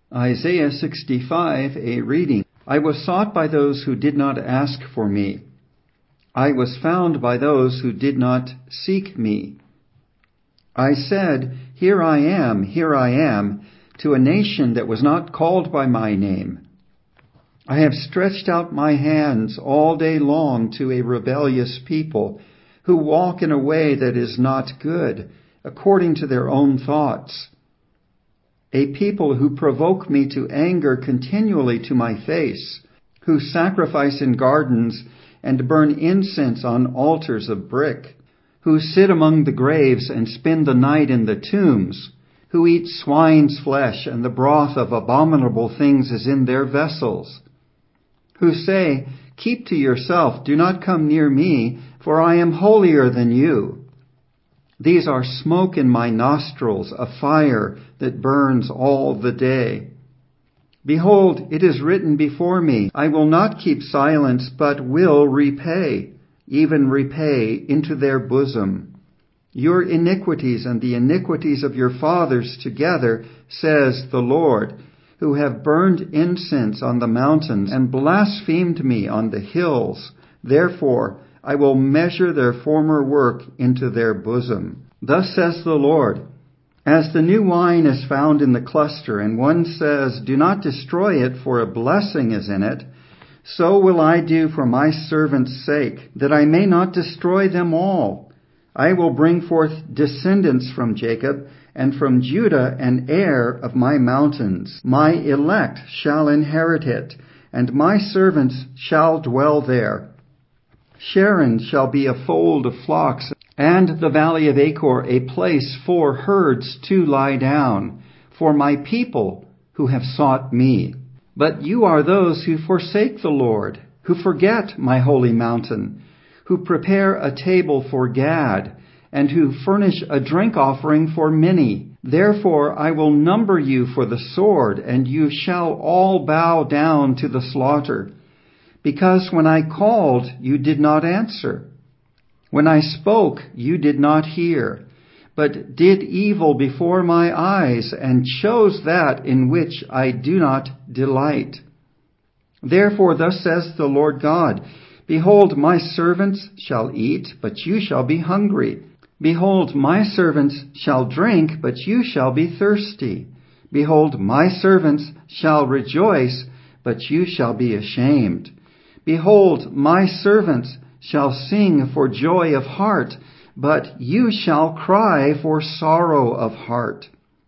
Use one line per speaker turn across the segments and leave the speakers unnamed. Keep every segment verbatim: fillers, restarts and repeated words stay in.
Isaiah sixty-five, a reading. I was sought by those who did not ask for me. I was found by those who did not seek me. I said, Here I am, here I am, to a nation that was not called by my name. I have stretched out my hands all day long to a rebellious people who walk in a way that is not good, according to their own thoughts. A people who provoke me to anger continually to my face, who sacrifice in gardens and burn incense on altars of brick, who sit among the graves and spend the night in the tombs, who eat swine's flesh and the broth of abominable things is in their vessels, who say, Keep to yourself, do not come near me, for I am holier than you. These are smoke in my nostrils, a fire that burns all the day. Behold, it is written before me, I will not keep silence, but will repay, even repay into their bosom. Your iniquities and the iniquities of your fathers together, says the Lord, who have burned incense on the mountains and blasphemed me on the hills. Therefore, I will measure their former work into their bosom. Thus says the Lord, As the new wine is found in the cluster, and one says, Do not destroy it, for a blessing is in it, so will I do for my servants' sake, that I may not destroy them all. I will bring forth descendants from Jacob, and from Judah an heir of my mountains. My elect shall inherit it, and my servants shall dwell there. Sharon shall be a fold of flocks, and the valley of Achor a place for herds to lie down, for my people who have sought me. But you are those who forsake the Lord, who forget my holy mountain, who prepare a table for Gad, and who furnish a drink offering for many. Therefore I will number you for the sword, and you shall all bow down to the slaughter. Because when I called, you did not answer. When I spoke, you did not hear, but did evil before my eyes, and chose that in which I do not delight. Therefore thus says the Lord God, Behold, my servants shall eat, but you shall be hungry. Behold, my servants shall drink, but you shall be thirsty. Behold, my servants shall rejoice, but you shall be ashamed. Behold, my servants shall sing for joy of heart, but you shall cry for sorrow of heart,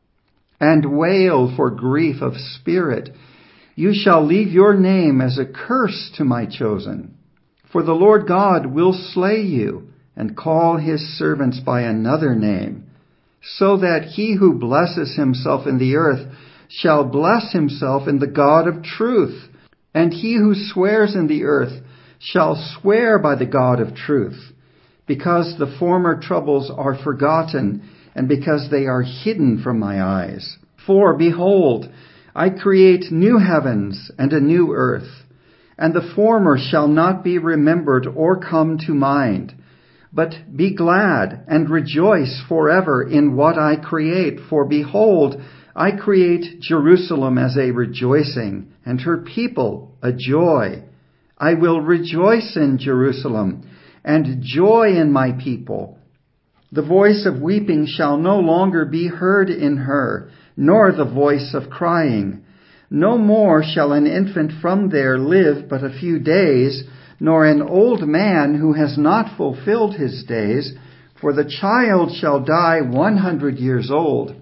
and wail for grief of spirit. You shall leave your name as a curse to my chosen. For the Lord God will slay you, and call his servants by another name, so that he who blesses himself in the earth shall bless himself in the God of truth, and he who swears in the earth shall swear by the God of truth, because the former troubles are forgotten, and because they are hidden from my eyes. For behold, I create new heavens and a new earth, and the former shall not be remembered or come to mind. But be glad and rejoice forever in what I create, for behold, I create Jerusalem as a rejoicing, and her people a joy. I will rejoice in Jerusalem, and joy in my people. The voice of weeping shall no longer be heard in her, nor the voice of crying. No more shall an infant from there live but a few days, nor an old man who has not fulfilled his days, for the child shall die one hundred years old.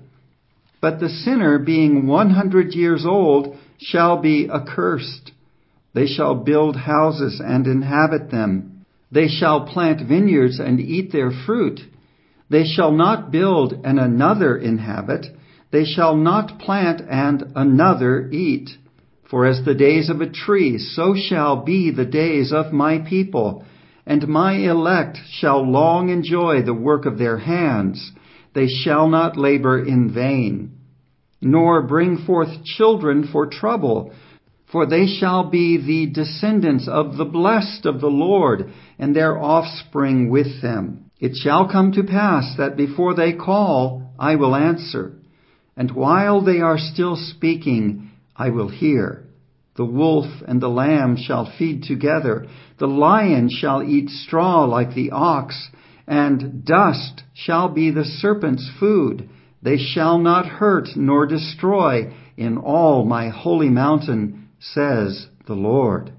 But the sinner, being one hundred years old, shall be accursed. They shall build houses and inhabit them. They shall plant vineyards and eat their fruit. They shall not build and another inhabit. They shall not plant and another eat. For as the days of a tree, so shall be the days of my people, and my elect shall long enjoy the work of their hands. They shall not labor in vain, nor bring forth children for trouble, for they shall be the descendants of the blessed of the Lord, and their offspring with them. It shall come to pass that before they call, I will answer, And while they are still speaking, I will hear. The wolf and the lamb shall feed together. The lion shall eat straw like the ox, and dust shall be the serpent's food. They shall not hurt nor destroy in all my holy mountain, says the Lord.